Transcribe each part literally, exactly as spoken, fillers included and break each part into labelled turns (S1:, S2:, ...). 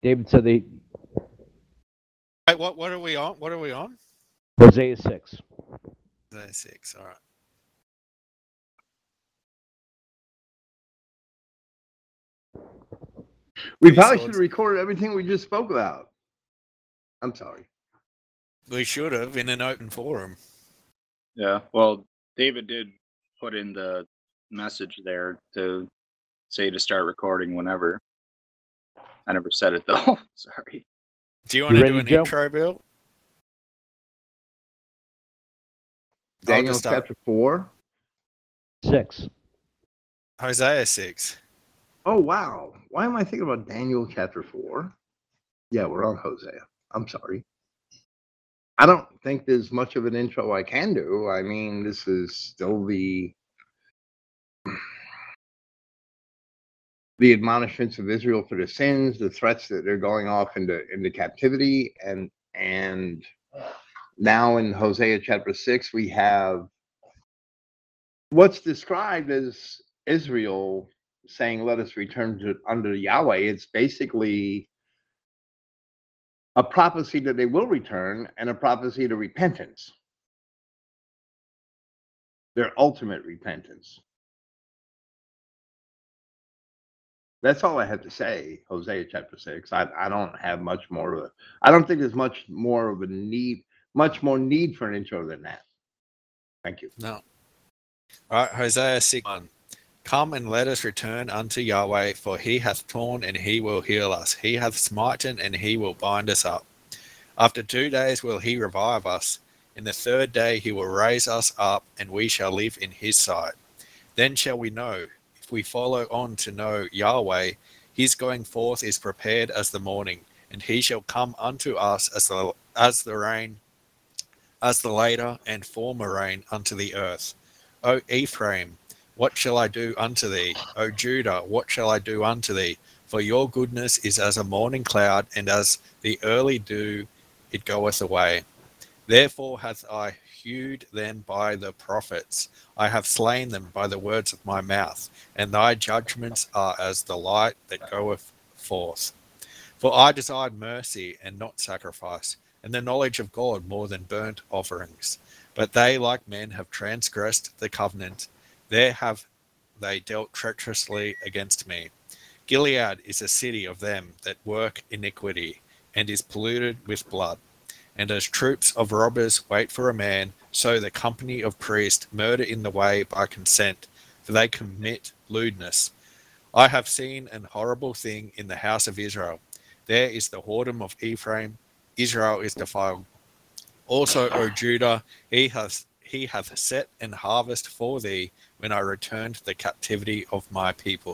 S1: David said they
S2: Wait, what? What are we on? What are we on?
S1: Hosea six.
S2: There, six. All right.
S3: We
S2: Two
S3: probably should have
S2: swords.
S3: recorded everything we just spoke about. I'm sorry.
S2: We should have in an open forum.
S4: Yeah. Well, David did put in the message there to say to start recording whenever. I never said it though. Sorry.
S2: Do you
S1: You
S2: want to
S1: ready,
S2: do an
S1: Joe?
S2: intro, Bill? I'll
S3: Daniel
S2: just start.
S3: chapter four.
S1: Six.
S2: Hosea six.
S3: Oh wow. Why am I thinking about Daniel chapter four? Yeah, we're on Hosea. I'm sorry. I don't think there's much of an intro I can do. I mean, this is still the the admonishments of Israel for their sins, the threats that they're going off into into captivity, and and now in Hosea chapter six we have what's described as Israel saying, "Let us return to under Yahweh." It's basically a prophecy that they will return and a prophecy to repentance, their ultimate repentance. That's all I have to say. Hosea chapter six. I, I don't have much more of a. I don't think there's much more of a need, much more need for an intro than that. Thank you.
S2: No. All right. Hosea six. one. Come and let us return unto Yahweh, for he hath torn and he will heal us. He hath smitten and he will bind us up. After two days will he revive us. In the third day he will raise us up, and we shall live in his sight. Then shall we know, if we follow on to know Yahweh, his going forth is prepared as the morning, and he shall come unto us as the as the rain, as the later and former rain unto the earth. O Ephraim, what shall I do unto thee? O Judah, what shall I do unto thee? For your goodness is as a morning cloud, and as the early dew it goeth away. Therefore hath I hewed them by the prophets, I have slain them by the words of my mouth, and thy judgments are as the light that goeth forth. For I desired mercy and not sacrifice, and the knowledge of God more than burnt offerings. But they, like men, have transgressed the covenant, there have they dealt treacherously against me. Gilead is a city of them that work iniquity, and is polluted with blood. And as troops of robbers wait for a man, so the company of priests murder in the way by consent, for they commit lewdness. I have seen an horrible thing in the house of Israel. There is the whoredom of Ephraim. Israel is defiled. Also, O Judah, he hath he hath set an harvest for thee when I returned the captivity of my people.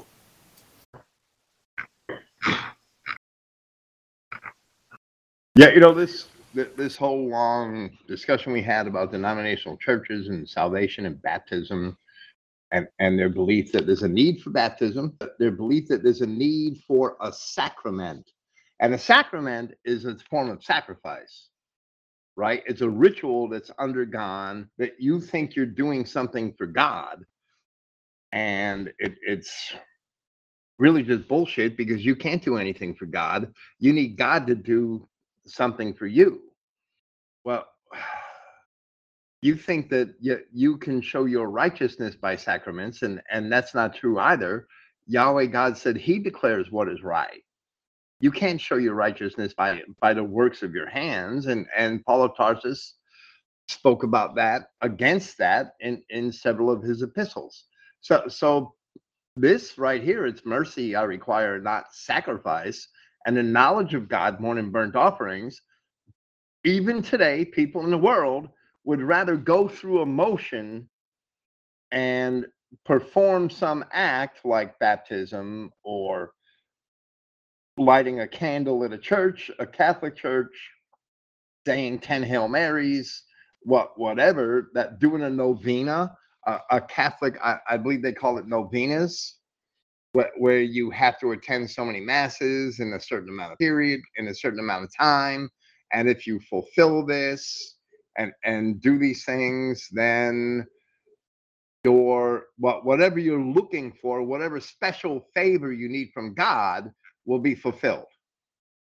S3: Yeah, you know this this whole long discussion we had about denominational churches and salvation and baptism, and and their belief that there's a need for baptism, their belief that there's a need for a sacrament, and a sacrament is a form of sacrifice, right? It's a ritual that's undergone that you think you're doing something for God, and it, it's really just bullshit because you can't do anything for God. You need God to do something for you. Well, you think that you, you can show your righteousness by sacraments, and, and that's not true either. Yahweh God said he declares what is right. You can't show your righteousness by by the works of your hands, and and Paul of Tarsus spoke about that, against that, in in several of his epistles. So so this right here, it's mercy I require, not sacrifice, and the knowledge of God more than burnt offerings. Even today, people in the world would rather go through a motion and perform some act like baptism or lighting a candle at a church, a Catholic church, saying ten Hail Marys, what whatever, that doing a novena, a, a Catholic, I, I believe they call it novenas, where, where you have to attend so many masses in a certain amount of period, in a certain amount of time. And if you fulfill this and and do these things, then your what whatever you're looking for, whatever special favor you need from God will be fulfilled.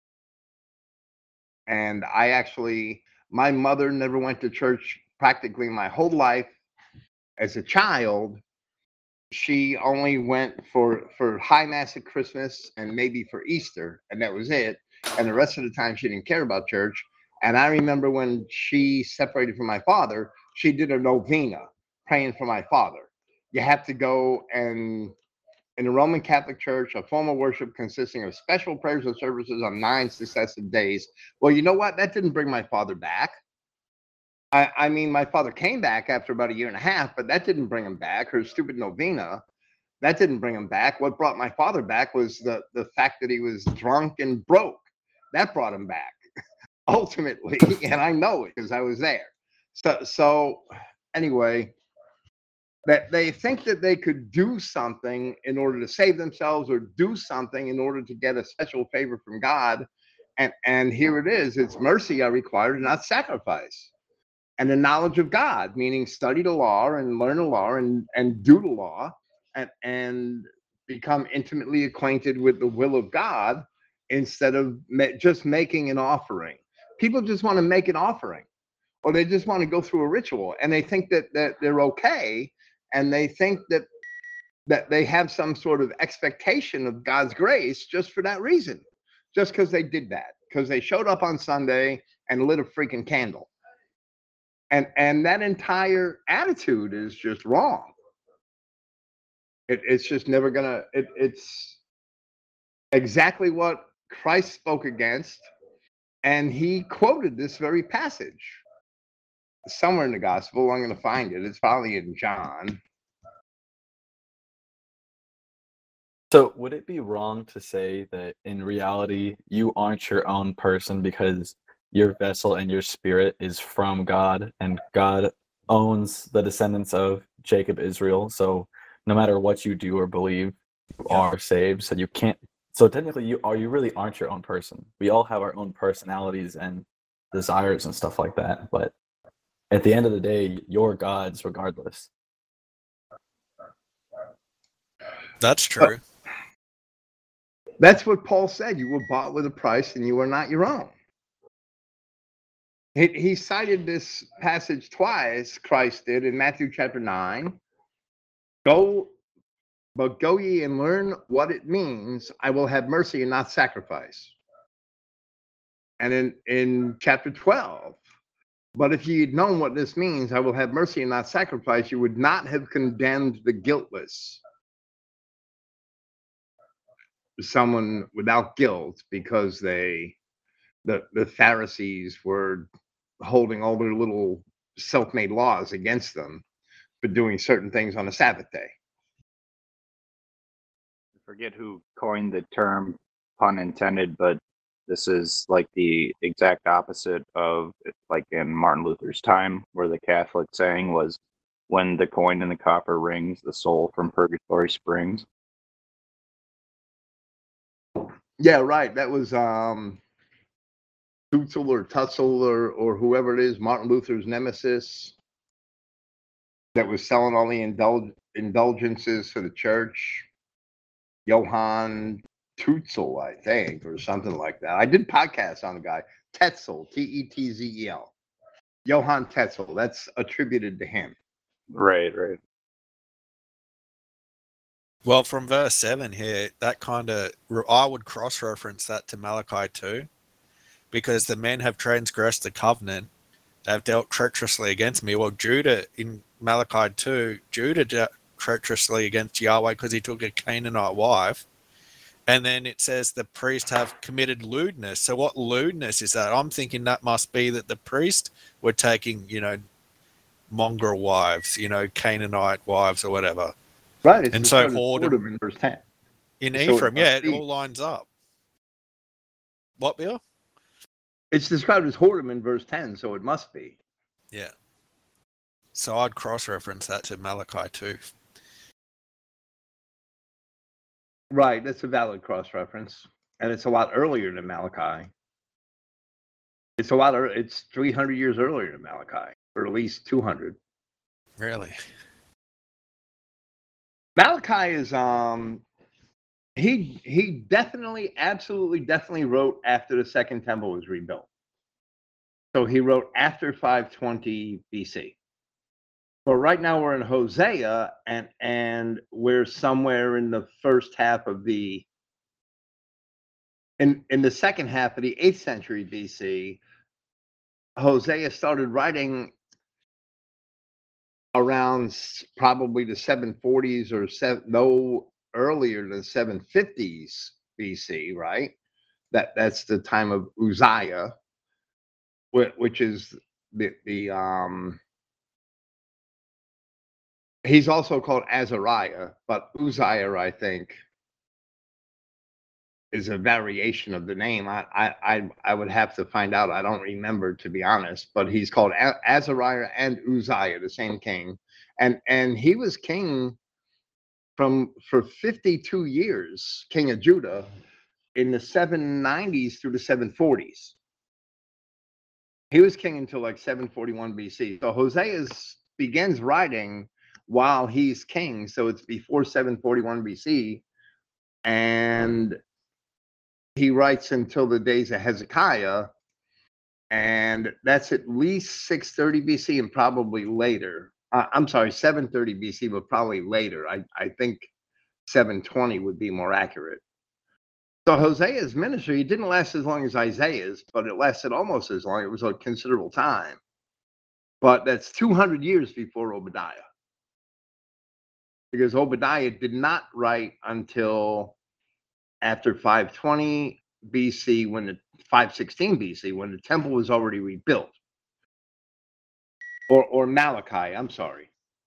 S3: And I actually, my mother never went to church practically my whole life. As a child, she only went for for high mass at Christmas and maybe for Easter, and that was it. And the rest of the time, she didn't care about church. And I remember when she separated from my father, she did a novena praying for my father. You have to go and in the Roman Catholic Church, a form of worship consisting of special prayers and services on nine successive days. Well, you know what? That didn't bring my father back. I, I mean, my father came back after about a year and a half, but that didn't bring him back. Her stupid novena, that didn't bring him back. What brought my father back was the, the fact that he was drunk and broke. That brought him back, ultimately. And I know it because I was there. So, so anyway, that they think that they could do something in order to save themselves or do something in order to get a special favor from God. And, and here it is. It's mercy are required, not sacrifice. And the knowledge of God, meaning study the law and learn the law and, and do the law and, and become intimately acquainted with the will of God instead of ma- just making an offering. People just want to make an offering, or they just want to go through a ritual, and they think that, that they're okay, and they think that that they have some sort of expectation of God's grace just for that reason, just because they did that, because they showed up on Sunday and lit a freaking candle. And and that entire attitude is just wrong. It, it's just never gonna. It, it's exactly what Christ spoke against, and he quoted this very passage somewhere in the gospel. I'm going to find it. It's probably in John.
S5: So would it be wrong to say that in reality you aren't your own person because your vessel and your spirit is from God, and God owns the descendants of Jacob, Israel? So no matter what you do or believe, you
S2: Yeah.
S5: are saved. So you can't. So technically, you are. You really aren't your own person. We all have our own personalities and desires and stuff like that. But at the end of the day, you're God's regardless.
S2: That's true.
S3: That's what Paul said. You were bought with a price, and you are not your own. He, he cited this passage twice, Christ did, in Matthew chapter nine. Go, but go ye and learn what it means. I will have mercy and not sacrifice. And in, in chapter twelve, but if ye had known what this means, I will have mercy and not sacrifice, you would not have condemned the guiltless. Someone without guilt, because they, the, the Pharisees were holding all their little self-made laws against them for doing certain things on a Sabbath day.
S4: I forget who coined the term, pun intended, but this is like the exact opposite of like in Martin Luther's time, where the Catholic saying was, when the coin in the copper rings, the soul from purgatory springs.
S3: Yeah, right. That was um Tutzel or Tutzel or, or whoever it is, Martin Luther's nemesis, that was selling all the indulg- indulgences for the church. Johann Tutzel, I think, or something like that. I did podcasts on the guy. Tetzel, T E T Z E L. Johann Tetzel. That's attributed to him.
S4: Right, right.
S2: Well, from verse seven here, that kind of, I would cross-reference that to Malachi two, because the men have transgressed the covenant, they've dealt treacherously against me. Well, Judah, in Malachi two, Judah dealt treacherously against Yahweh because he took a Canaanite wife. And then it says the priests have committed lewdness. So what lewdness is that? I'm thinking that must be that the priests were taking, you know, mongrel wives, you know, Canaanite wives or whatever.
S3: Right. It's
S2: And so
S3: described as
S2: whoredom-
S3: whoredom in verse ten.
S2: In
S3: So it
S2: Ephraim, yeah,
S3: must
S2: it
S3: be.
S2: all lines up. What, Bill?
S3: It's described as whoredom in verse ten, so it must be.
S2: Yeah. So I'd cross-reference that to Malachi two.
S3: Right. That's a valid cross-reference. And it's a lot earlier than Malachi. It's a lot. Of, it's three hundred years earlier than Malachi, or at least two hundred.
S2: Really?
S3: Malachi is um he he definitely, absolutely, definitely wrote after the second temple was rebuilt. So he wrote after five twenty B C. But right now we're in Hosea, and and we're somewhere in the first half of the in in the second half of the eighth century B C. Hosea started writing around s- probably the seven forties or seven, no earlier than seven fifties B C, right? That that's the time of Uzziah, whi- which is the the um he's also called Azariah, but Uzziah, I think, is a variation of the name. I I I, I would have to find out. I don't remember, to be honest. But he's called A- Azariah and Uzziah, the same king, and and he was king from for fifty-two years, king of Judah, in the seven nineties through the seven forties. He was king until like seven forty-one B C. So Hosea begins writing while he's king, so it's before seven forty-one B C, and he writes until the days of Hezekiah, and that's at least six thirty B C and probably later. Uh, I'm sorry, seven thirty B C, but probably later. I, I think seven twenty would be more accurate. So Hosea's ministry didn't last as long as Isaiah's, but it lasted almost as long. It was a considerable time. But that's two hundred years before Obadiah. Because Obadiah did not write until after five twenty B C, when the five sixteen B C, when the temple was already rebuilt. Or or Malachi, I'm sorry.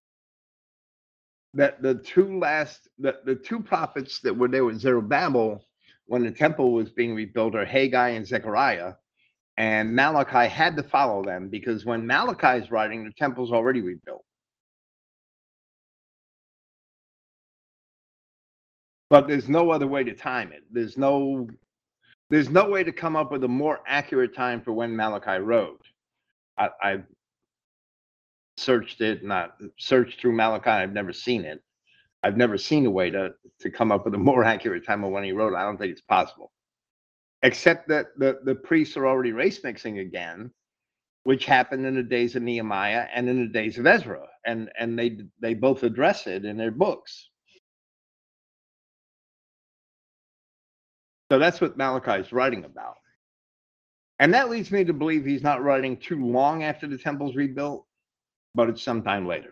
S3: That the two last the, the two prophets that were there with Zerubbabel when the temple was being rebuilt are Haggai and Zechariah. And Malachi had to follow them because when Malachi is writing, the temple's already rebuilt. But there's no other way to time it. There's no there's no way to come up with a more accurate time for when Malachi wrote. I, I've searched it, not searched through Malachi. I've never seen it. I've never seen a way to to come up with a more accurate time of when he wrote. I don't think it's possible. Except that the, the priests are already race mixing again, which happened in the days of Nehemiah and in the days of Ezra, and and they they both address it in their books. So that's what Malachi is writing about, and that leads me to believe he's not writing too long after the temple's rebuilt, but it's sometime later.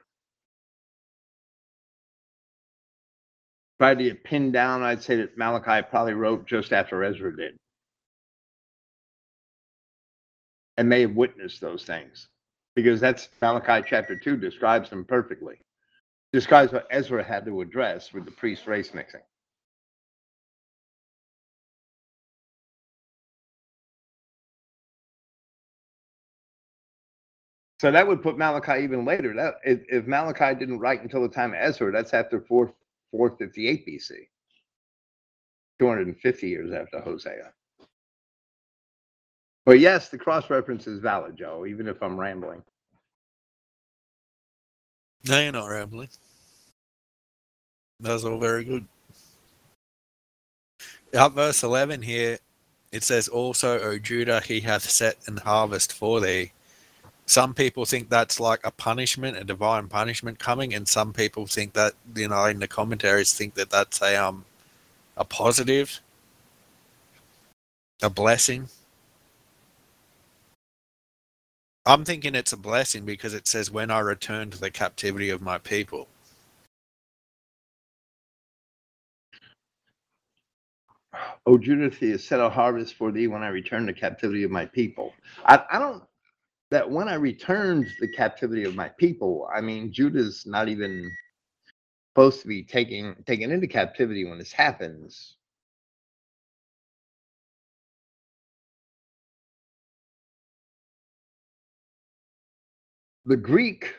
S3: If I had to get pinned down, I'd say that Malachi probably wrote just after Ezra did, and may have witnessed those things, because that's Malachi chapter two describes them perfectly. Describes what Ezra had to address with the priest race mixing. So that would put Malachi even later. That if, if Malachi didn't write until the time of Ezra, that's after four four fifty eight B C, two hundred and fifty years after Hosea. But yes, the cross reference is valid, Joe. Even if I'm rambling.
S2: No, you're not rambling. That's all very good. Up verse eleven here, it says, "Also, O Judah, he hath set an harvest for thee." Some people think that's like a punishment, a divine punishment coming, and some people think that, you know, in the commentaries, think that that's a um a positive, a blessing. I'm thinking it's a blessing because it says, "When I return to the captivity of my people."
S3: O Judah, he has set a harvest for thee when I return the captivity of my people. I, I don't that when I returned the captivity of my people, I mean Judah's not even supposed to be taking taken into captivity when this happens. The Greek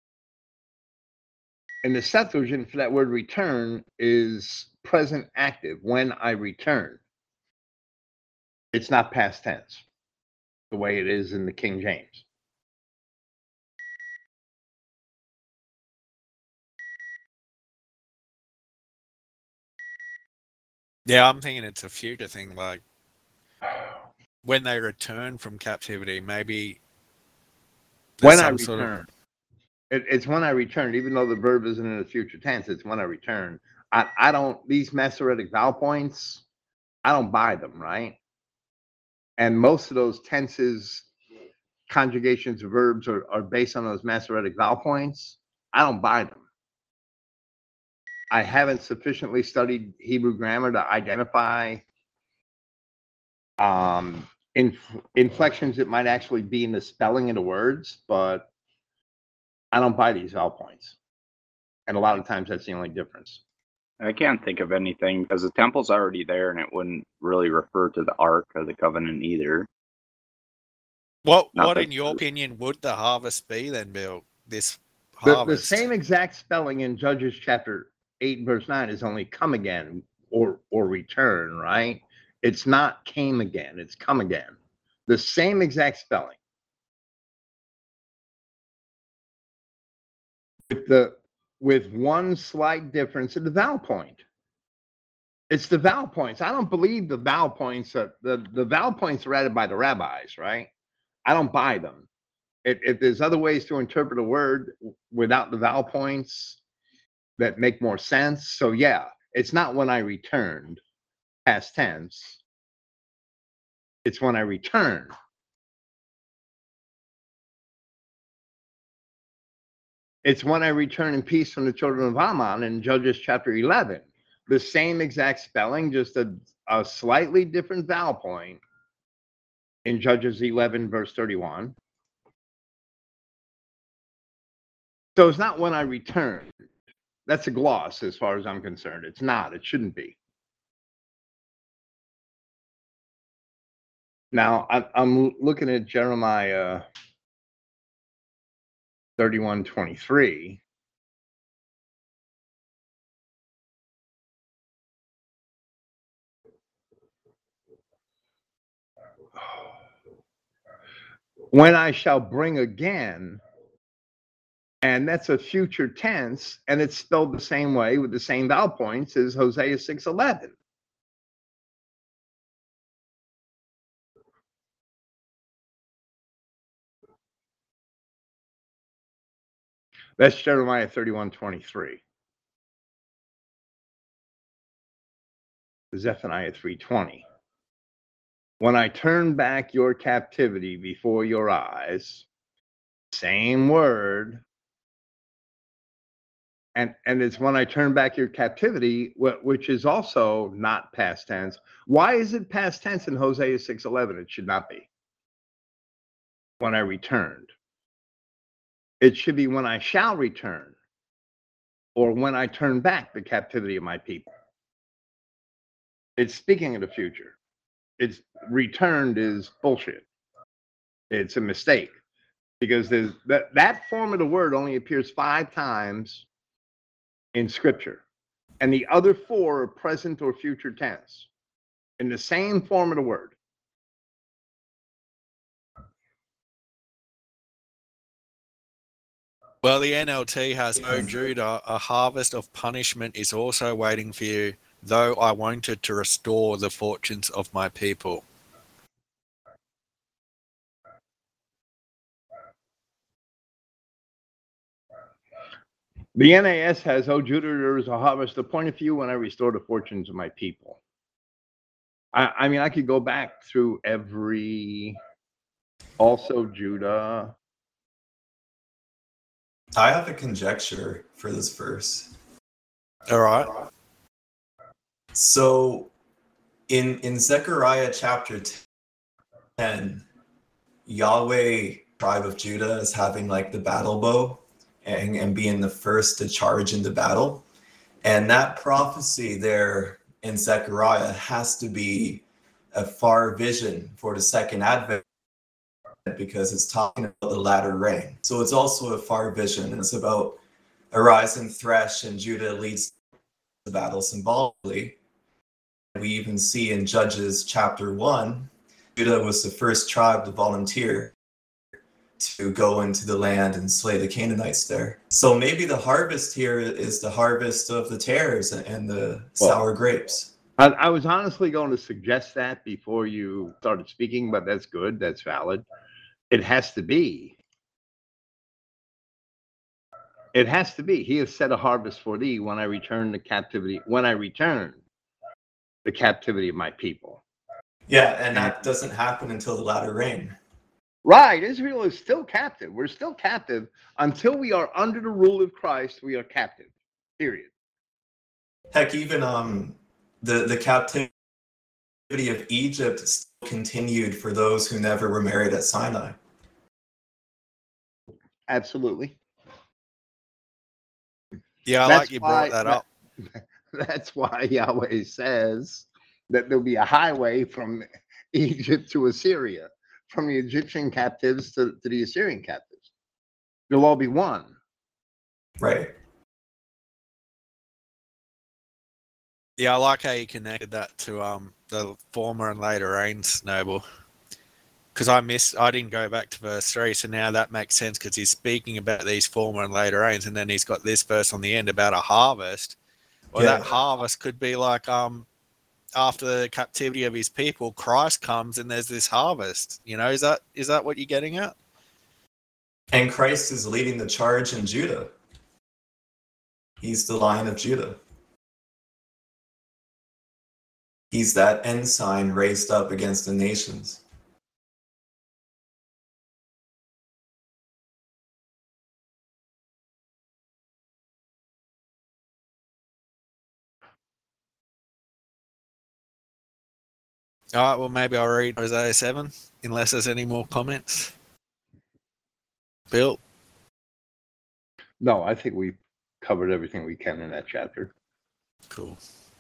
S3: and the Septuagint for that word return is present active, when I return. It's not past tense, the way it is in the King James.
S2: Yeah, I'm thinking it's a future thing. Like, when they return from captivity, maybe
S3: When
S2: there's
S3: I
S2: some sort of-
S3: return. It, it's when I return, even though the verb isn't in the future tense, it's when I return. I, I don't, these Masoretic vowel points, I don't buy them, right? And most of those tenses, conjugations of verbs are, are based on those Masoretic vowel points. I don't buy them. I haven't sufficiently studied Hebrew grammar to identify um, inf- inflections that might actually be in the spelling of the words, but I don't buy these vowel points. And a lot of times that's the only difference.
S4: I can't think of anything because the temple's already there and it wouldn't really refer to the Ark of the Covenant either.
S2: What
S4: Not
S2: what
S4: that-
S2: in your opinion would the harvest be then, Bill? This
S3: The, the
S2: harvest.
S3: same exact spelling in Judges chapter eight, verse nine is only come again or or return, right? It's not came again, it's come again. The same exact spelling. With the with one slight difference in the vowel point. It's the vowel points. I don't believe the vowel points are the, the vowel points are added by the rabbis, right? I don't buy them. If, if there's other ways to interpret a word without the vowel points that make more sense. So yeah, it's not when I returned, past tense. It's when I return. It's when I return in peace from the children of Ammon in Judges chapter eleven. The same exact spelling, just a, a slightly different vowel point in Judges eleven, verse thirty-one. So it's not when I return. That's a gloss as far as I'm concerned. It's not. It shouldn't be. Now, I, I'm looking at Jeremiah thirty-one twenty-three. When I shall bring again, and that's a future tense, and it's spelled the same way with the same vowel points as Hosea six eleven. That's Jeremiah thirty-one twenty-three. Zephaniah three twenty. When I turn back your captivity before your eyes, same word. And, and it's when I turn back your captivity, which is also not past tense. Why is it past tense in Hosea six eleven? It should not be. When I returned. It should be when I shall return, or when I turn back the captivity of my people. It's speaking of the future. It's returned is bullshit. It's a mistake because there's that, that form of the word only appears five times in scripture, and the other four are present or future tense in the same form of the word.
S2: Well, the N L T has, "O Judah, a harvest of punishment is also waiting for you, though I wanted to restore the fortunes of my people."
S3: The N A S has, "O Judah, there is a harvest appointed for you when I restore the fortunes of my people." I, I mean, I could go back through every, also Judah.
S6: I have a conjecture for this verse.
S2: All right.
S6: So in in Zechariah chapter ten, Yahweh, tribe of Judah, is having like the battle bow and, and being the first to charge into battle. And that prophecy there in Zechariah has to be a far vision for the second advent, because it's talking about the latter rain. So it's also a far vision, and it's about arise and thresh, and Judah leads the battle symbolically. We even see in Judges chapter one, Judah was the first tribe to volunteer to go into the land and slay the Canaanites there. So maybe the harvest here is the harvest of the tares and the
S3: Well,
S6: sour grapes.
S3: I, I was honestly going to suggest that before you started speaking, but that's good. That's valid. It has to be. It has to be. He has set a harvest for thee when I return the captivity. When I return the captivity of my people.
S6: Yeah, and that doesn't happen until the latter rain.
S3: Right. Israel is still captive. We're still captive until we are under the rule of Christ. We are captive. Period.
S6: Heck, even um, the the captivity of Egypt still continued for those who never were married at Sinai.
S3: Absolutely.
S2: Yeah, I
S3: That's
S2: like you
S3: why-
S2: brought that up.
S3: That's why Yahweh says that there'll be a highway from Egypt to Assyria, from the Egyptian captives to, to the Assyrian captives. They'll all be one.
S6: Right.
S2: Yeah, I like how you connected that to um the former and later rains, Noble. Because I missed, I didn't go back to verse three, so now that makes sense because he's speaking about these former and later rains, and then he's got this verse on the end about a harvest. Well,
S6: Yeah.
S2: that harvest could be like um after the captivity of his people, Christ comes and there's this harvest. You know, is that is that what you're getting at?
S6: And Christ is leading the charge in Judah. He's the Lion of Judah. He's that ensign raised up against the nations.
S2: All right, well, maybe I'll read Isaiah seven, unless there's any more comments. Bill?
S3: No, I think we covered everything we can in that chapter.
S2: Cool.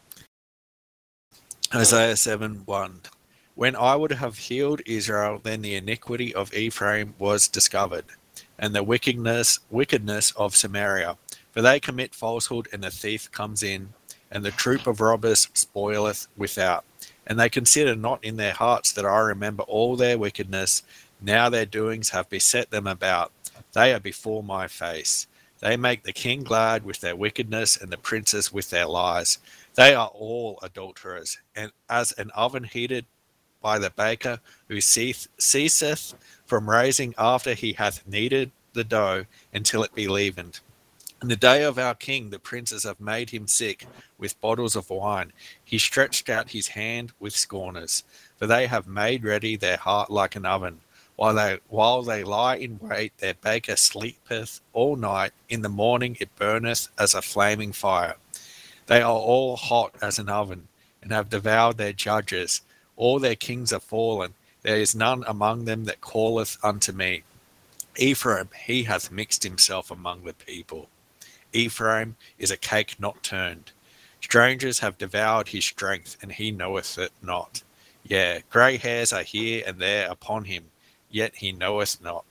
S2: Isaiah seven one. When I would have healed Israel, then the iniquity of Ephraim was discovered, and the wickedness wickedness of Samaria. For they commit falsehood, and the thief comes in, and the troop of robbers spoileth without. And they consider not in their hearts that I remember all their wickedness. Now their doings have beset them about. They are before my face. They make the king glad with their wickedness, and the princes with their lies. They are all adulterers, and as an oven heated by the baker, who cease, ceaseth from raising after he hath kneaded the dough until it be leavened. In the day of our king, the princes have made him sick with bottles of wine. He stretched out his hand with scorners, for they have made ready their heart like an oven. While they while they lie in wait, their baker sleepeth all night. In the morning it burneth as a flaming fire. They are all hot as an oven, and have devoured their judges. All their kings are fallen. There is none among them that calleth unto me. Ephraim, he hath mixed himself among the people. Ephraim is a cake not turned. Strangers have devoured his strength, and he knoweth it not. Yea, grey hairs are here and there upon him, yet he knoweth not.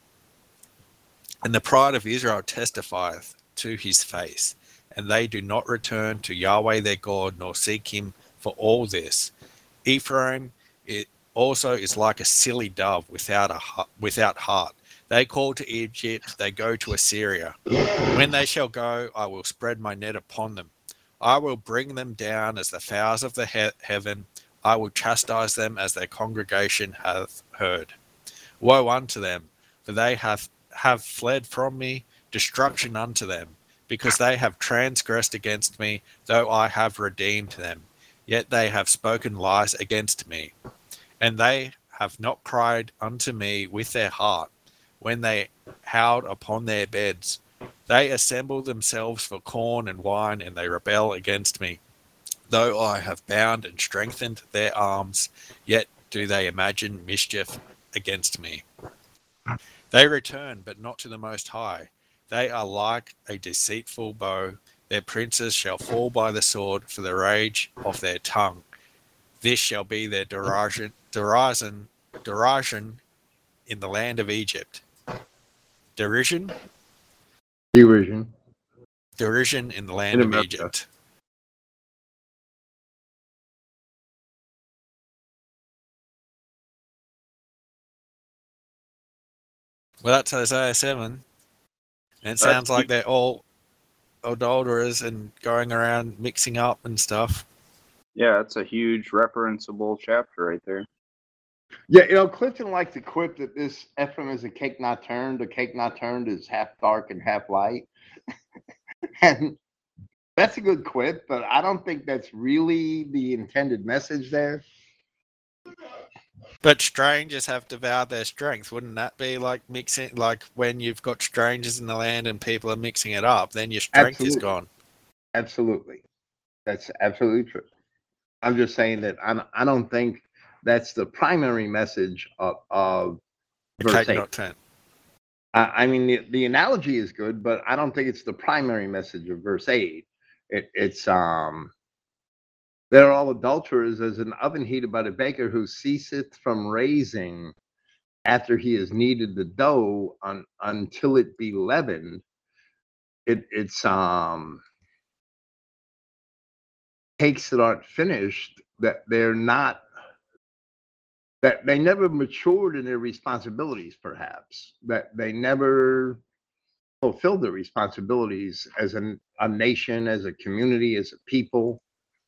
S2: And the pride of Israel testifieth to his face, and they do not return to Yahweh their God, nor seek him for all this. Ephraim it also is like a silly dove without a without heart. They call to Egypt, they go to Assyria. When they shall go, I will spread my net upon them. I will bring them down as the fowls of the he- heaven. I will chastise them as their congregation hath heard. Woe unto them, for they have, have fled from me, destruction unto them, because they have transgressed against me, though I have redeemed them. Yet they have spoken lies against me, and they have not cried unto me with their heart, when they howled upon their beds. They assemble themselves for corn and wine, and they rebel against me. Though I have bound and strengthened their arms, yet do they imagine mischief against me. They return, but not to the Most High. They are like a deceitful bow. Their princes shall fall by the sword for the rage of their tongue. This shall be their derision, derision, derision in the land of Egypt. Derision?
S3: Derision.
S2: Derision in the land
S3: In
S2: of
S3: America.
S2: Egypt. Well, that's Isaiah seven. And it sounds like they're all adulterers and going around mixing up and stuff.
S4: Yeah, that's a huge referenceable chapter right there.
S3: Yeah, you know, Clifton likes to quip that this Ephraim is a cake not turned. A cake not turned is half dark and half light. And that's a good quip, but I don't think that's really the intended message there.
S2: But strangers have devoured their strength. Wouldn't that be like mixing, like when you've got strangers in the land and people are mixing it up, then your strength is
S3: Absolutely.
S2: gone.
S3: Absolutely. That's absolutely true. I'm just saying that I, I don't think that's the primary message of, of
S2: The
S3: verse
S2: cake
S3: eight.
S2: not turned.
S3: I, I mean, the, the analogy is good, but I don't think it's the primary message of verse eight. It, it's um, they're all adulterers as an oven heated by the baker who ceaseth from raising after he has kneaded the dough on, until it be leavened. It, it's um, cakes that aren't finished, that they're not, that they never matured in their responsibilities, perhaps, that they never fulfilled their responsibilities as a, a nation, as a community, as a people.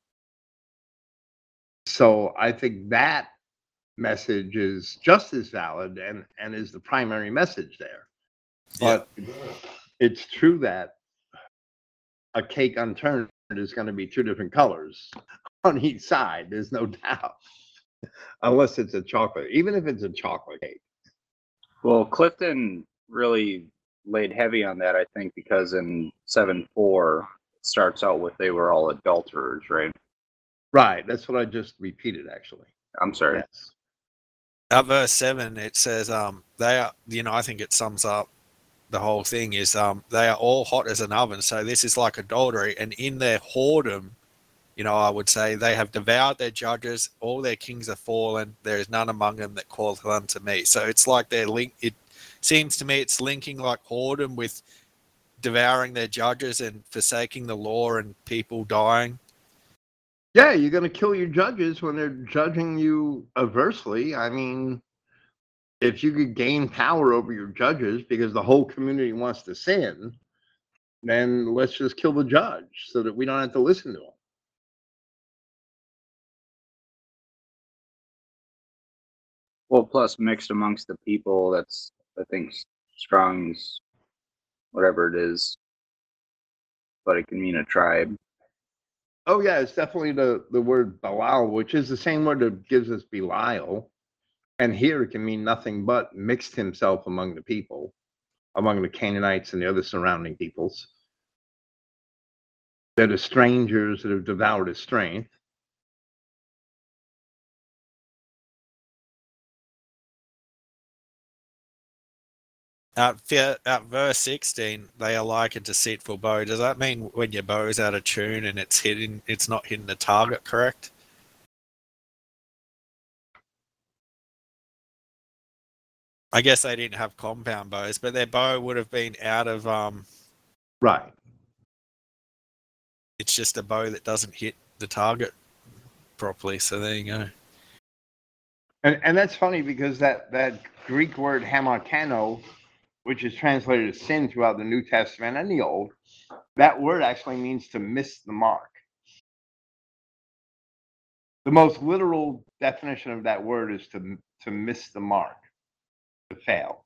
S3: So I think that message is just as valid and, and is the primary message there. But it's true that a cake unturned is going to be two different colors on each side. There's no doubt. Unless it's a chocolate, even if it's a chocolate cake.
S4: Well, Clifton really laid heavy on that, I think, because in seven four it starts out with they were all adulterers, right?
S3: Right. That's what I just repeated, actually.
S4: I'm sorry.
S3: Yes.
S2: At verse seven, it says, um, they are, you know, I think it sums up the whole thing is, um, they are all hot as an oven. So this is like adultery. And in their whoredom, you know, I would say they have devoured their judges. All their kings are fallen. There is none among them that calleth unto me. So it's like they're link. It seems to me it's linking like whoredom with devouring their judges and forsaking the law and people dying.
S3: Yeah, you're going to kill your judges when they're judging you adversely. I mean, if you could gain power over your judges because the whole community wants to sin, then let's just kill the judge so that we don't have to listen to him.
S4: Well, plus mixed amongst the people, that's, I think, Strong's, whatever it is, but it can mean a tribe.
S3: Oh, yeah, it's definitely the, the word Belial, which is the same word that gives us Belial. And here it can mean nothing but mixed himself among the people, among the Canaanites and the other surrounding peoples. They're the strangers that have devoured his strength.
S2: At, fi- at verse sixteen, they are like a deceitful bow. Does that mean when your bow is out of tune and it's hitting, it's not hitting the target correct? I guess they didn't have compound bows, but their bow would have been out of, um,
S3: Right.
S2: it's just a bow that doesn't hit the target properly. So there you go.
S3: And and that's funny because that, that Greek word hamarkano, which is translated as sin throughout the New Testament and the Old, that word actually means to miss the mark. The most literal definition of that word is to to miss the mark, to fail.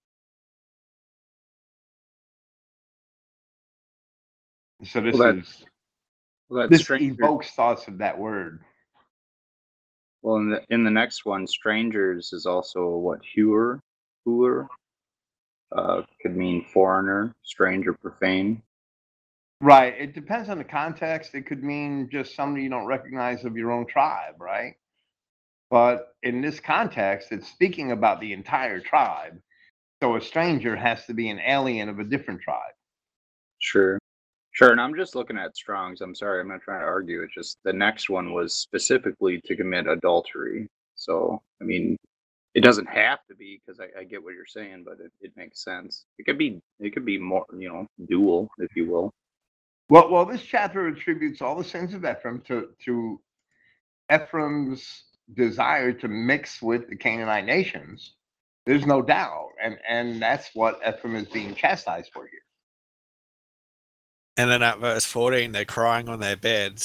S3: So this
S4: Well, that-
S3: is
S4: Well, that
S3: this
S4: stranger,
S3: evokes thoughts of that word.
S4: well, in the in the next one, strangers is also what hewer, hewer, uh, could mean foreigner, stranger, profane.
S3: Right. It depends on the context. It could mean just somebody you don't recognize of your own tribe, right? But in this context, it's speaking about the entire tribe. So a stranger has to be an alien of a different tribe.
S4: Sure. Sure, and I'm just looking at Strong's. I'm sorry, I'm not trying to argue. It's just the next one was specifically to commit adultery. So, I mean, it doesn't have to be because I, I get what you're saying, but it, it makes sense. It could be it could be more, you know, dual, if you will.
S3: Well, well, this chapter attributes all the sins of Ephraim to, to Ephraim's desire to mix with the Canaanite nations. There's no doubt. And, and that's what Ephraim is being chastised for here.
S2: And then at verse fourteen, they're crying on their beds.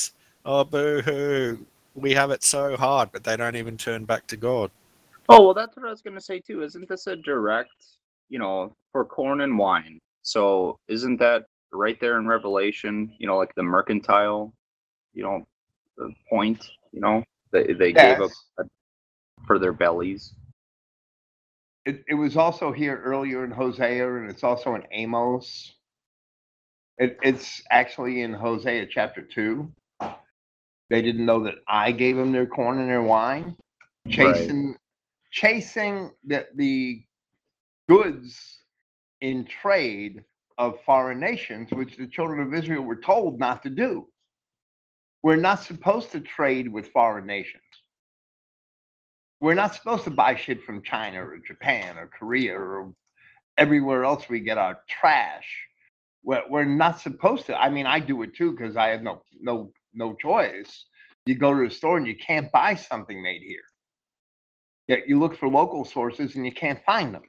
S2: Oh, boo-hoo. We have it so hard, but they don't even turn back to God.
S4: Oh, well, that's what I was going to say too. Isn't this a direct, you know, for corn and wine? So isn't that right there in Revelation, you know, like the mercantile, you know, the point, you know, they, they gave up
S3: Yes.
S4: for their bellies.
S3: It, it was also here earlier in Hosea, and it's also in Amos. It, it's actually in Hosea chapter two. They didn't know that I gave them their corn and their wine. Chasing, chasing the, the goods in trade of foreign nations, which the children of Israel were told not to do. We're not supposed to trade with foreign nations. We're not supposed to buy shit from China or Japan or Korea or everywhere else we get our trash. We're, we're not supposed to. I mean, I do it too because I have no no no choice. You go to the store and you can't buy something made here. Yet you look for local sources and you can't find them.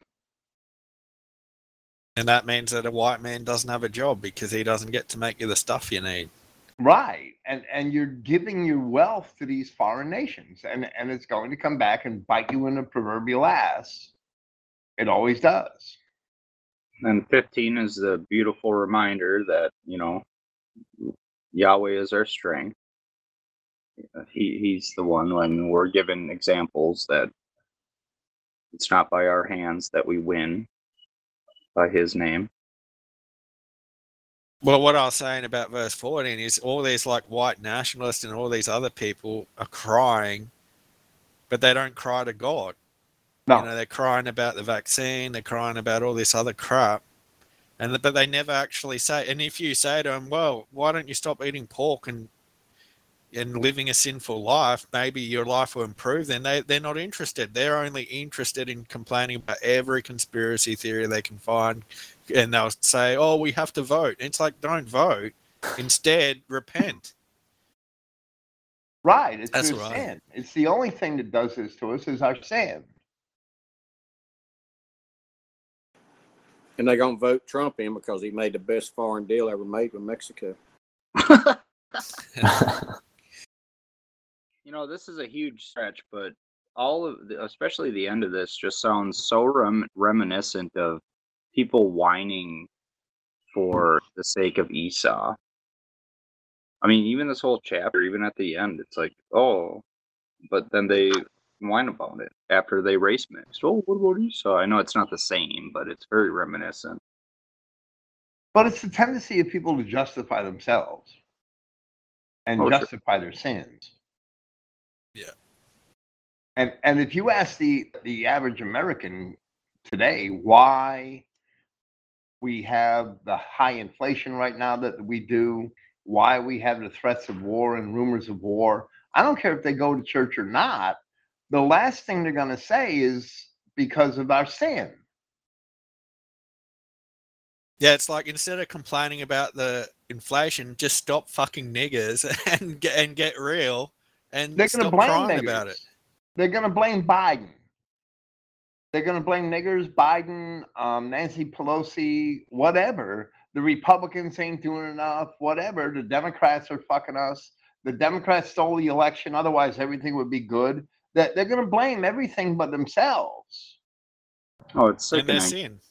S2: And that means that a white man doesn't have a job because he doesn't get to make you the stuff you need.
S3: Right. And and you're giving your wealth to these foreign nations. And, and it's going to come back and bite you in the proverbial ass. It always does.
S4: And fifteen is the beautiful reminder that, you know, Yahweh is our strength. He He's the one when we're given examples that it's not by our hands that we win, by his name.
S2: Well, what I was saying about verse fourteen is all these like white nationalists and all these other people are crying, but they don't cry to God.
S3: No.
S2: You know, they're crying about the vaccine, they're crying about all this other crap, and but they never actually say. And if you say to them, "Well, why don't you stop eating pork and and living a sinful life? Maybe your life will improve." Then they they're not interested. They're only interested in complaining about every conspiracy theory they can find, and they'll say, "Oh, we have to vote." It's like, don't vote. Instead, repent.
S3: Right. It's
S2: That's
S3: your
S2: right.
S3: sin. It's the only thing that does this to us is our sin.
S7: And they're going to vote Trump in because he made the best foreign deal ever made with Mexico.
S4: You know, this is a huge stretch, but all of the, especially the end of this just sounds so rem- reminiscent of people whining for the sake of Esau. I mean, even this whole chapter, even at the end, it's like, oh, but then they whine about it after they race mixed. Oh, what about Esau? I know it's not the same, but it's very reminiscent.
S3: But it's the tendency of people to justify themselves and
S4: Oh, sure.
S3: justify their sins.
S2: Yeah.
S3: And and if you ask the the average American today why we have the high inflation right now that we do, why we have the threats of war and rumors of war, I don't care if they go to church or not, the last thing they're going to say is because of our sin.
S2: Yeah, it's like instead of complaining about the inflation, just stop fucking niggers and get and get real and
S3: They're going to
S2: stop
S3: blame
S2: crying
S3: niggers.
S2: about it.
S3: They're going to blame Biden. They're going to blame niggers, Biden, um, Nancy Pelosi, whatever. The Republicans ain't doing enough, whatever. The Democrats are fucking us. The Democrats stole the election. Otherwise, everything would be good. That they're going to blame everything but themselves.
S4: Oh, it's
S2: And their
S4: sickening.
S2: sin.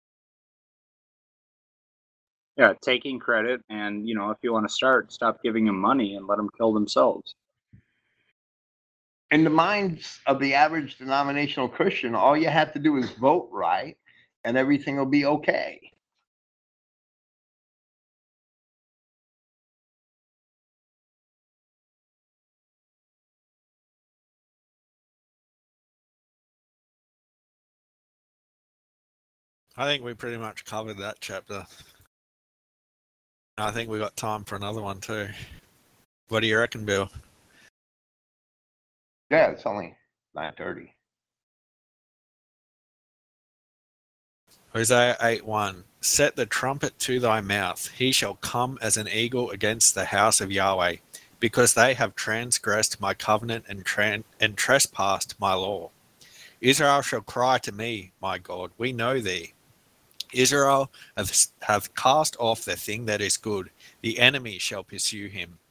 S4: Yeah, taking credit, and you know, if you want to start, stop giving them money and let them kill themselves.
S3: In the minds of the average denominational Christian, all you have to do is vote right, and everything will be okay.
S2: I think we pretty much covered that chapter. I think we got time for another one too. What do you reckon, Bill?
S3: Yeah, it's only nine thirty.
S2: Hosea eight one. Set the trumpet to thy mouth. He shall come as an eagle against the house of Yahweh, because they have transgressed my covenant and, tran- and trespassed my law. Israel shall cry to me, my God, we know thee. Israel hath, hath cast off the thing that is good. The enemy shall pursue him.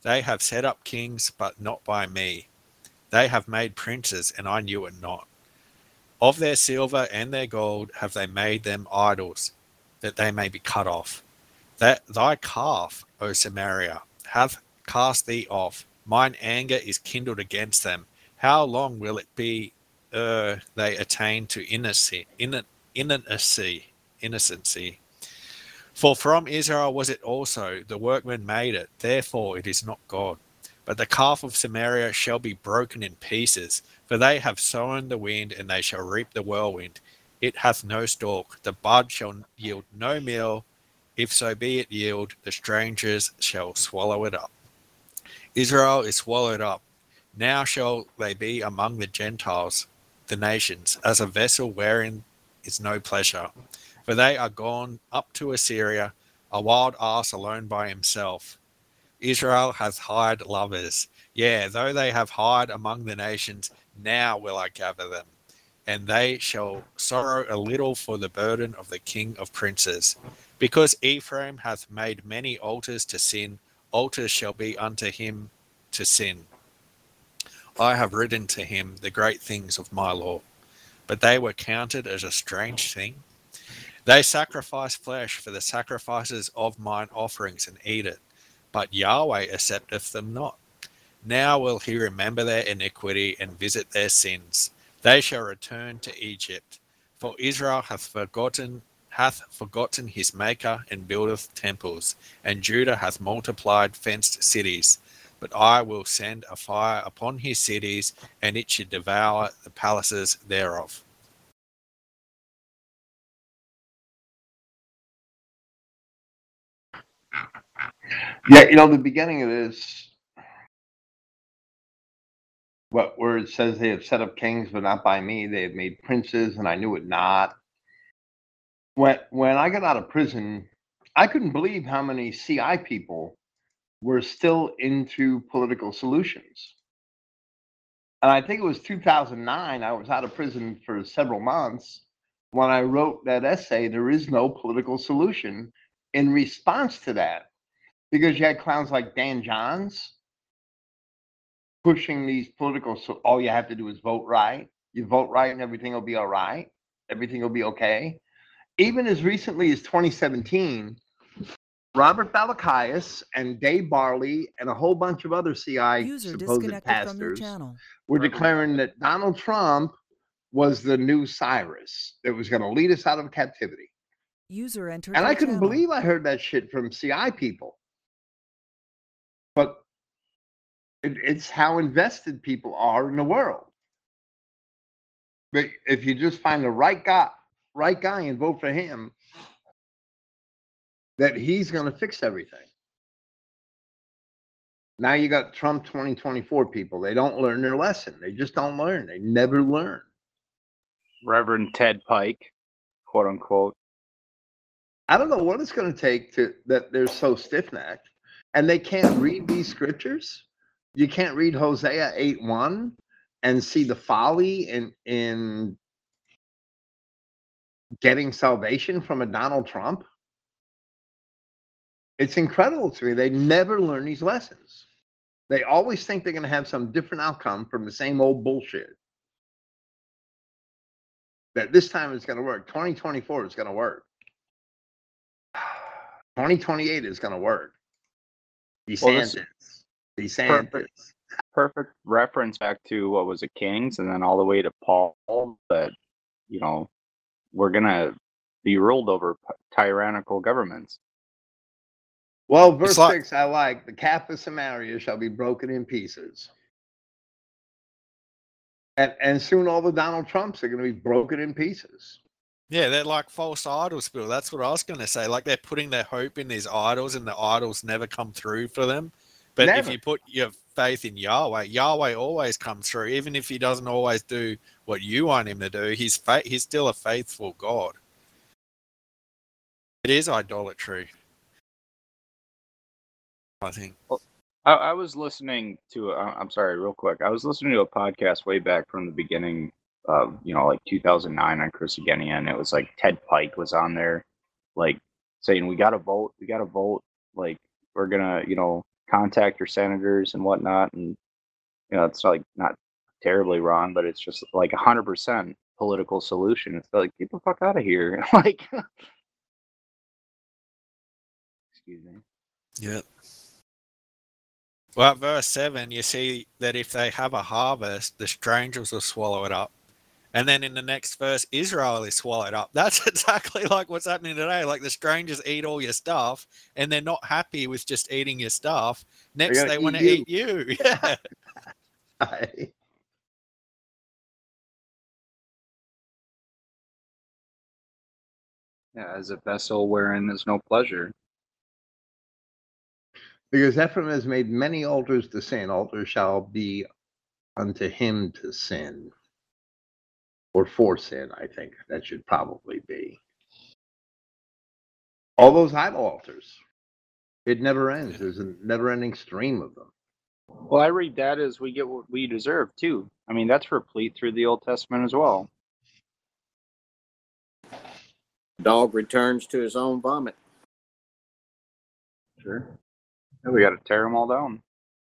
S2: They have set up kings, but not by me. They have made princes, and I knew it not. Of their silver and their gold have they made them idols, that they may be cut off. That thy calf, O Samaria, hath cast thee off. Mine anger is kindled against them. How long will it be ere they attain to innocency, innocency, innocency? For from Israel was it also, the workman made it, therefore it is not God. But the calf of Samaria shall be broken in pieces, for they have sown the wind, and they shall reap the whirlwind. It hath no stalk, the bud shall yield no meal, if so be it yield, the strangers shall swallow it up. Israel is swallowed up. Now shall they be among the Gentiles, the nations, as a vessel wherein is no pleasure. For they are gone up to Assyria, a wild ass alone by himself. Israel hath hired lovers. Yea, though they have hired among the nations, now will I gather them. And they shall sorrow a little for the burden of the king of princes. Because Ephraim hath made many altars to sin, altars shall be unto him to sin. I have written to him the great things of my law, but they were counted as a strange thing. They sacrifice flesh for the sacrifices of mine offerings and eat it, but Yahweh accepteth them not. Now will he remember their iniquity and visit their sins. They shall return to Egypt, for Israel hath forgotten hath forgotten his maker and buildeth temples, and Judah hath multiplied fenced cities. But I will send a fire upon his cities, and it shall devour the palaces thereof.
S3: Yeah, you know, the beginning of this, what where it says they have set up kings, but not by me. They have made princes, and I knew it not. When when I got out of prison, I couldn't believe how many C I people were still into political solutions. And I think it was two thousand nine. I was out of prison for several months when I wrote that essay, There Is No Political Solution, in response to that. Because you had clowns like Dan Johns pushing these political, so all you have to do is vote right. You vote right and everything will be all right. Everything will be okay. Even as recently as twenty seventeen, Robert Balakias and Dave Barley and a whole bunch of other C I
S8: User
S3: supposed
S8: disconnected from your
S3: pastors
S8: channel.
S3: were declaring that Donald Trump was the new Cyrus that was going to lead us out of captivity.
S8: User entered
S3: And I
S8: your
S3: couldn't
S8: channel.
S3: believe I heard that shit from C I people. But it, it's how invested people are in the world. But if you just find the right guy, right guy and vote for him, that he's going to fix everything. Now you got Trump twenty twenty-four people. They don't learn their lesson. They just don't learn. They never learn.
S4: Reverend Ted Pike, quote unquote.
S3: I don't know what it's going to take to that they're so stiff-necked and they can't read these scriptures. You can't read Hosea eight one and see the folly in in getting salvation from a Donald Trump. It's incredible to me. They never learn these lessons. They always think they're going to have some different outcome from the same old bullshit. That this time it's going to work. twenty twenty-four is going to work. twenty twenty-eight is going to work. DeSantis.
S4: Well,
S3: DeSantis.
S4: Perfect, perfect reference back to what was it, Kings, and then all the way to Paul, that, you know, we're going to be ruled over tyrannical governments.
S3: Well, verse
S2: like-
S3: six, I like. The calf of Samaria shall be broken in pieces. And, and soon all the Donald Trumps are going to be broken in pieces.
S2: Yeah, they're like false idols, Bill. That's what I was going to say. Like they're putting their hope in these idols, and the idols never come through for them. But if
S3: Never.
S2: you put your faith in Yahweh, Yahweh always comes through. Even if he doesn't always do what you want him to do, he's fa- he's still a faithful God. It is idolatry, I think.
S4: I, I was listening to, uh, I'm sorry, real quick. I was listening to a podcast way back from the beginning of, you know, like two thousand nine on Christogenea, and it was like Ted Pike was on there, like saying, we got to vote, we got to vote. Like, we're going to, you know, contact your senators and whatnot, and you know it's like not terribly wrong, but it's just like a hundred percent political solution. It's like get the fuck out of here, like. Excuse me.
S2: Yep. Well, at verse seven, you see that if they have a harvest, the strangers will swallow it up. And then in the next verse, Israel is swallowed up. That's exactly like what's happening today. Like the strangers eat all your stuff, and they're not happy with just eating your stuff. Next,
S3: gonna
S2: they want to
S3: eat
S2: eat you. Yeah.
S4: Yeah, as a vessel wherein there's no pleasure.
S3: Because Ephraim has made many altars to sin, altars shall be unto him to sin. Or for sin, I think that should probably be. All those idol altars. It never ends. There's a never ending stream of them.
S4: Well, I read that as we get what we deserve too. I mean, that's replete through the Old Testament as well.
S7: Dog returns to his own vomit.
S4: Sure. Yeah, we got to tear them all down.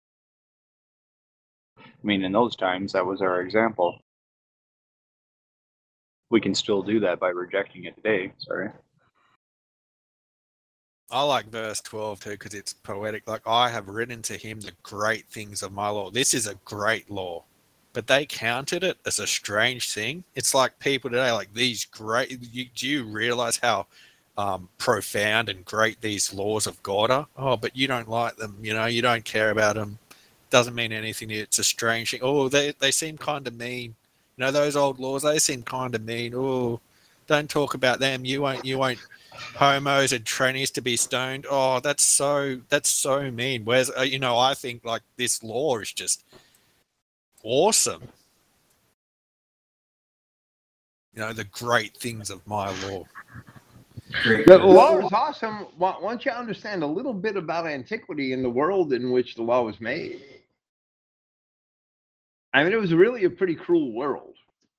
S4: I mean, in those times, that was our example. We can still do that by rejecting it today. Sorry.
S2: I like verse twelve too because it's poetic. Like, I have written to him the great things of my law. This is a great law. But they counted it as a strange thing. It's like people today, like these great, you, do you realize how um, profound and great these laws of God are? Oh, but you don't like them. You know, you don't care about them. Doesn't mean anything. It's a strange thing. Oh, they, they seem kind of mean. You know, those old laws, they seem kind of mean. Oh, don't talk about them. You won't, you won't homos and trannies to be stoned. Oh, that's so, that's so mean. Whereas, uh, you know, I think like this law is just awesome. You know, the great things of my law.
S6: Great.
S3: The law is awesome once you understand a little bit about antiquity and the world in which the law was made. I mean, it was really a pretty cruel world.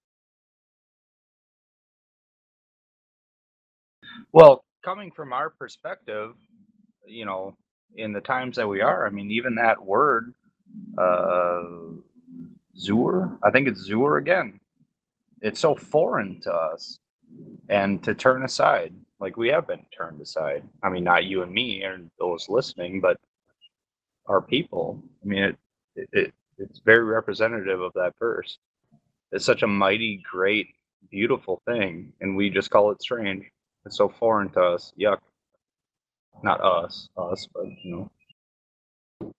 S4: Well, coming from our perspective, you know, in the times that we are, I mean, even that word, uh, Zur, I think it's Zur again. It's so foreign to us. And to turn aside, like we have been turned aside. I mean, not you and me and those listening, but our people. I mean, it, it, it it's very representative of that verse. It's such a mighty, great, beautiful thing, and we just call it strange. It's so foreign to us. Yuck. Not us, us, but you know.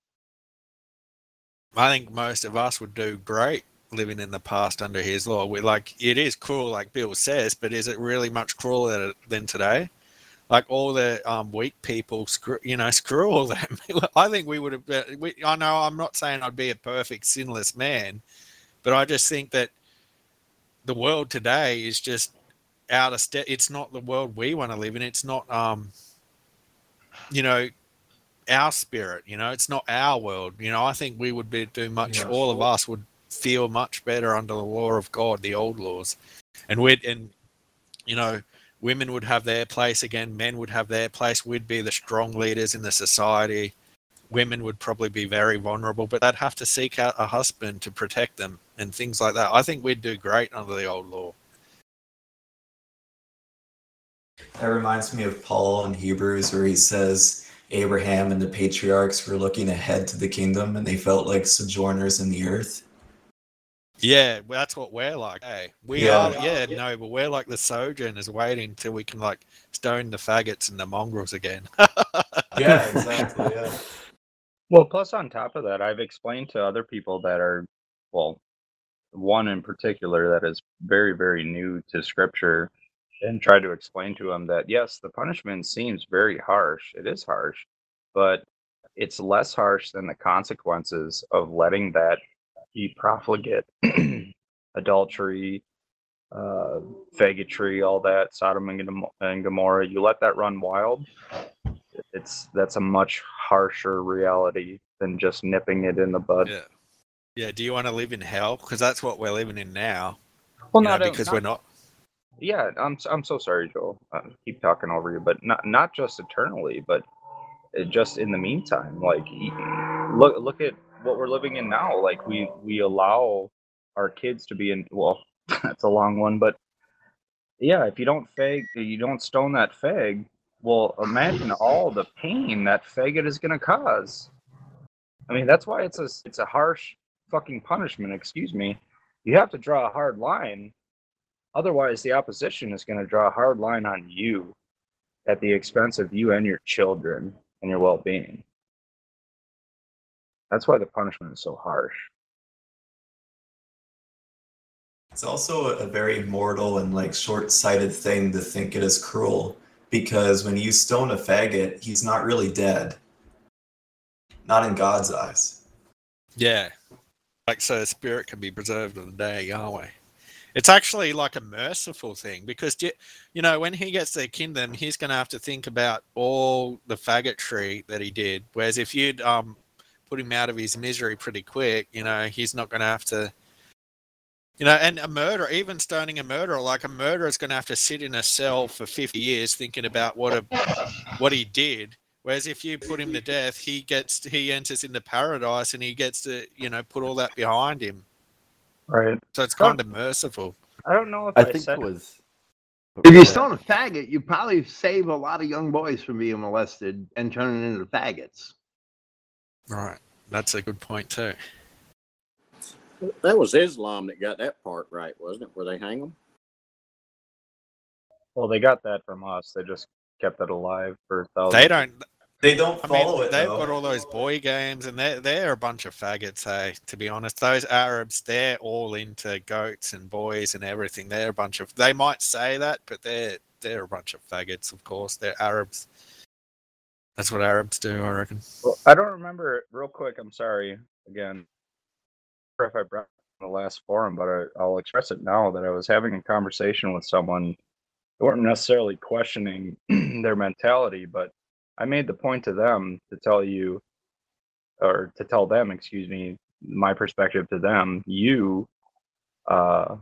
S2: I think most of us would do great living in the past under his law. We like, it is cruel, like Bill says, but is it really much crueler than today? Like all the um, weak people, screw, you know, screw all them. I think we would have been, we, I know I'm not saying I'd be a perfect sinless man, but I just think that the world today is just out of step. It's not the world we want to live in. It's not, um, you know, our spirit, you know, it's not our world. You know, I think we would be do much,
S6: Yeah,
S2: all of
S6: sure.
S2: us would feel much better under the law of God, the old laws. And we'd, and, you know, women would have their place again, men would have their place. We'd be the strong leaders in the society. Women would probably be very vulnerable, but they'd have to seek out a husband to protect them and things like that. I think we'd do great under the old law.
S6: That reminds me of Paul in Hebrews where he says Abraham and the patriarchs were looking ahead to the kingdom and they felt like sojourners in the earth.
S2: Yeah, well, that's what we're like. Hey, we
S6: Yeah.
S2: are. Yeah, no, but we're like the sojourners waiting until we can like stone the faggots and the mongrels again.
S6: Yeah, exactly. Yeah.
S4: Well, plus on top of that, I've explained to other people that are, well, one in particular that is very, very new to scripture and tried to explain to them that, yes, the punishment seems very harsh. It is harsh, but it's less harsh than the consequences of letting that be profligate, adultery, uh, faggotry, all that, Sodom and Gom- and Gomorrah. You let that run wild, it's that's a much harsher reality than just nipping it in the bud.
S2: Yeah. Yeah. Do you want to live in hell? Because that's what we're living in now.
S4: Well,
S2: you know,
S4: not a-
S2: because
S4: not-
S2: we're not.
S4: Yeah, I'm I'm so sorry, Joel. I keep talking over you, but not not just eternally, but it just in the meantime, like look look at what we're living in now. Like we we allow our kids to be in. Well, that's a long one, but yeah, if you don't fag, you don't stone that fag. Well, imagine all the pain that faggot is gonna cause. I mean, that's why it's a it's a harsh fucking punishment. Excuse me. You have to draw a hard line. Otherwise, the opposition is going to draw a hard line on you at the expense of you and your children and your well-being. That's why the punishment is so harsh.
S6: It's also a very mortal and like short-sighted thing to think it is cruel, because when you stone a faggot, he's not really dead. Not in God's eyes.
S2: Yeah. Like, so the spirit can be preserved on the day of Yahweh. It's actually like a merciful thing, because, you know, when he gets to the kingdom, he's going to have to think about all the faggotry that he did. Whereas if you'd um, put him out of his misery pretty quick, you know, he's not going to have to, you know, and a murderer, even stoning a murderer, like a murderer is going to have to sit in a cell for fifty years thinking about what a, what he did. Whereas if you put him to death, he gets he enters into paradise and he gets to, you know, put all that behind him.
S4: Right.
S2: So it's kind of merciful.
S4: I don't know if
S5: I
S4: I,
S5: think
S4: said
S5: it was.
S3: If you stone a faggot, you probably save a lot of young boys from being molested and turning into faggots.
S2: Right. That's a good point too.
S7: That was Islam that got that part right, wasn't it? Where they hang them?
S4: Well, they got that from us. They just kept it alive for thousands.
S2: They don't.
S6: They don't
S2: I
S6: follow
S2: mean,
S6: it,
S2: they've
S6: though.
S2: got all those boy games, and they're they're a bunch of faggots. Hey, to be honest, those Arabs, they're all into goats and boys and everything. They're a bunch of. They might say that, but they're they're a bunch of faggots. Of course, they're Arabs. That's what Arabs do, I reckon.
S4: Well, I don't remember. Real quick, I'm sorry again. I don't know if I brought it in the last forum, but I, I'll express it now that I was having a conversation with someone who weren't necessarily questioning their mentality, but I made the point to them to tell you, or to tell them, excuse me, my perspective to them. You, uh,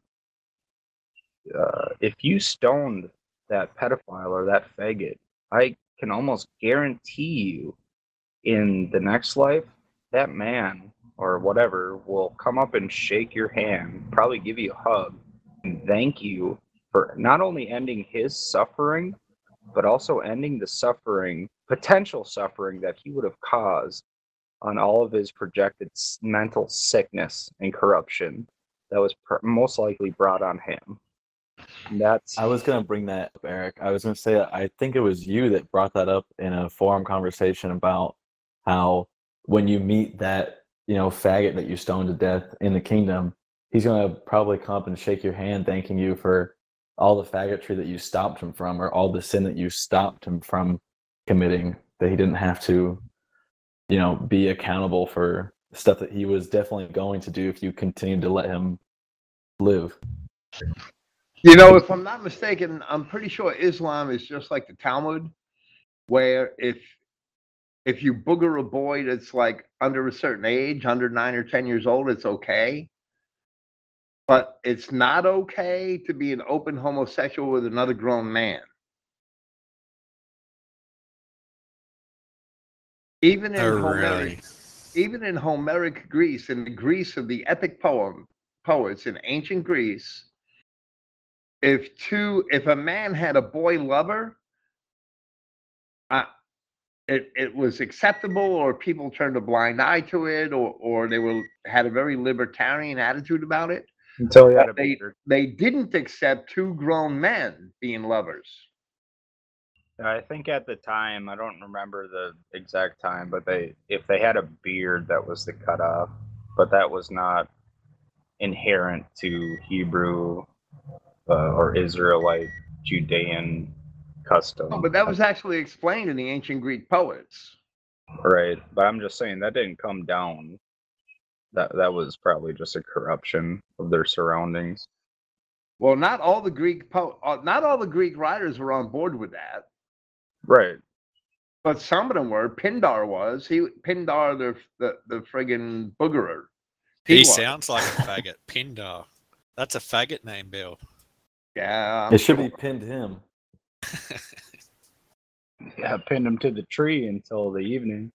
S4: uh, if you stoned that pedophile or that faggot, I can almost guarantee you in the next life, that man or whatever will come up and shake your hand, probably give you a hug, and thank you for not only ending his suffering, but also ending the suffering, potential suffering that he would have caused on all of his projected mental sickness and corruption that was pr- most likely brought on him. And that's.
S5: I was gonna bring that up, Eric. I was gonna say that I think it was you that brought that up in a forum conversation about how when you meet that, you know, faggot that you stoned to death in the kingdom, he's gonna probably come up and shake your hand, thanking you for all the faggotry that you stopped him from, or all the sin that you stopped him from committing, that he didn't have to, you know, be accountable for stuff that he was definitely going to do if you continued to let him live.
S3: You know, if I'm not mistaken, I'm pretty sure Islam is just like the Talmud, where if if you booger a boy that's like under a certain age, under nine or ten years old, it's okay. But it's not okay to be an open homosexual with another grown man. Even in
S2: Oh,
S3: Homeric,
S2: really?
S3: even in Homeric Greece, in the Greece of the epic poem poets in ancient Greece, if two, if a man had a boy lover, uh, it it was acceptable, or people turned a blind eye to it, or or they were had a very libertarian attitude about it.
S4: Until he had a
S3: They
S4: beard.
S3: they didn't accept two grown men being lovers.
S4: I think at the time, I don't remember the exact time, but they if they had a beard, that was the cutoff. But that was not inherent to Hebrew uh, or Israelite Judean custom.
S3: Oh, but that was actually explained in the ancient Greek poets.
S4: Right. But I'm just saying that didn't come down. That that was probably just a corruption of their surroundings.
S3: Well, not all the Greek po- uh, not all the Greek writers were on board with that,
S4: Right.
S3: but some of them were. Pindar was. He Pindar the the the friggin' boogerer.
S2: He,
S3: was.
S2: sounds like a faggot. Pindar. That's a faggot name, Bill.
S3: Yeah. I'm
S5: It should
S3: sure.
S5: be pinned him.
S4: Yeah, pinned him to the tree until the evening.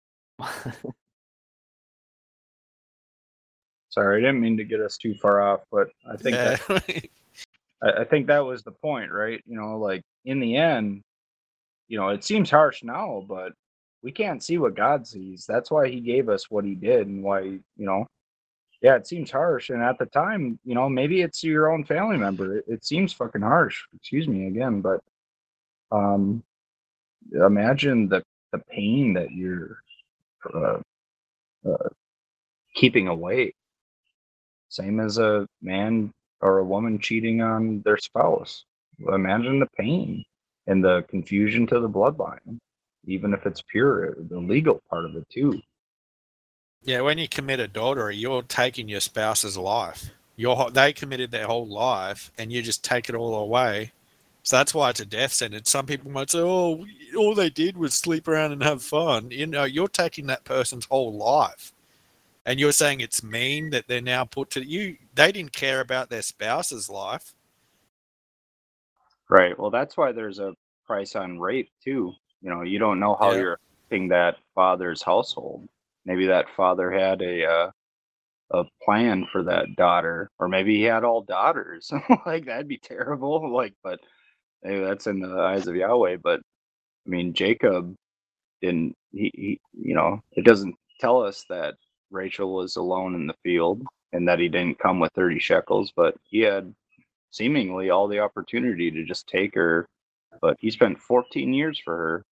S4: Sorry, I didn't mean to get us too far off, but I think
S2: Yeah.
S4: that I, I think that was the point, right? You know, like in the end, you know, it seems harsh now, but we can't see what God sees. That's why He gave us what He did, and why, you know, yeah, it seems harsh. And at the time, you know, maybe it's your own family member. It, it seems fucking harsh. Excuse me again, but um, imagine the the pain that you're uh, uh, keeping away. Same as a man or a woman cheating on their spouse. Imagine the pain and the confusion to the bloodline, even if it's pure, the legal part of it too.
S2: Yeah, when you commit adultery, you're taking your spouse's life. You're, they committed their whole life, and you just take it all away. So that's why it's a death sentence. Some people might say, oh, all they did was sleep around and have fun. You know, you're taking that person's whole life. And you're saying it's mean that they're now put to you. They didn't care about their spouse's life.
S4: Right. Well, that's why there's a price on rape too. You know, you don't know how
S2: Yeah.
S4: you're affecting that father's household. Maybe that father had a uh, a plan for that daughter, or maybe he had all daughters. Like that'd be terrible. Like, but maybe that's in the eyes of Yahweh. But I mean, Jacob didn't. He, he you know, it doesn't tell us that Rachel was alone in the field and that he didn't come with thirty shekels, but he had seemingly all the opportunity to just take her, but he spent fourteen years for her.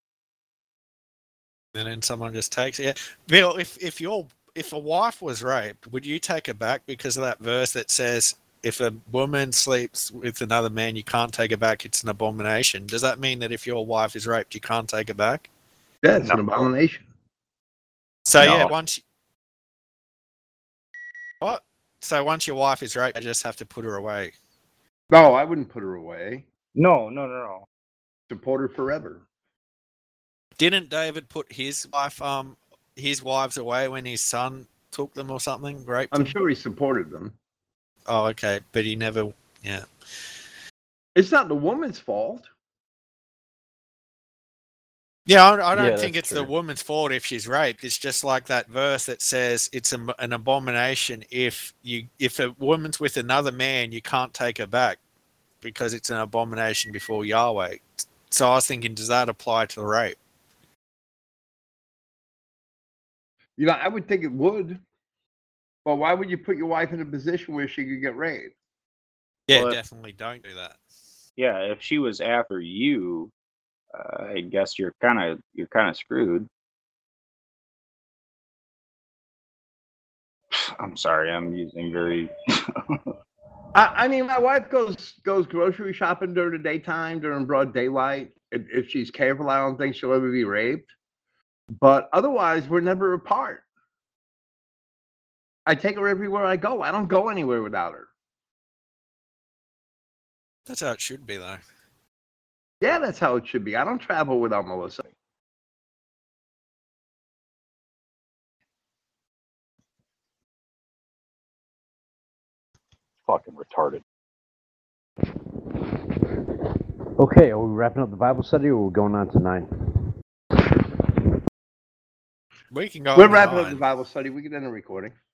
S2: And then someone just takes it. Yeah. Bill, if, if your if a wife was raped, would you take her back because of that verse that says if a woman sleeps with another man, you can't take her back, it's an abomination? Does that mean that if your wife is raped, you can't take her back?
S3: Yeah, it's
S4: No.
S3: an abomination.
S2: So
S4: No.
S2: yeah, once what? So once your wife is raped, you just have to put her away.
S3: No, I wouldn't put her away.
S4: No, no, no, no.
S3: Support her forever.
S2: Didn't David put his wife, um, his wives away when his son took them or something? Raped
S3: I'm
S2: them?
S3: sure he supported them.
S2: Oh, okay, but he never. Yeah.
S3: It's not the woman's fault.
S2: Yeah, I, I don't
S5: Yeah,
S2: think
S5: that's
S2: it's the
S5: true.
S2: woman's fault if she's raped. It's just like that verse that says it's a, an abomination if you if a woman's with another man, you can't take her back because it's an abomination before Yahweh. So I was thinking, does that apply to the rape?
S3: You know, I would think it would. But why would you put your wife in a position where she could get raped?
S2: Yeah,
S4: Well, if-
S2: definitely don't do that.
S4: Yeah, if she was after you, uh, I guess you're kind of you're kind of screwed. I'm sorry, I'm using very.
S3: I, I mean, my wife goes goes grocery shopping during the daytime, during broad daylight. If, if she's careful, I don't think she'll ever be raped. But otherwise, we're never apart. I take her everywhere I go. I don't go anywhere without her.
S2: That's how it should be, though.
S3: Yeah, that's how it should be. I don't travel without Melissa.
S4: Fucking retarded.
S1: Okay, are we wrapping up the Bible study or are we going on to nine?
S2: We can go.
S3: We're
S2: on to
S3: wrapping up
S2: nine.
S3: the Bible study. We can end the recording.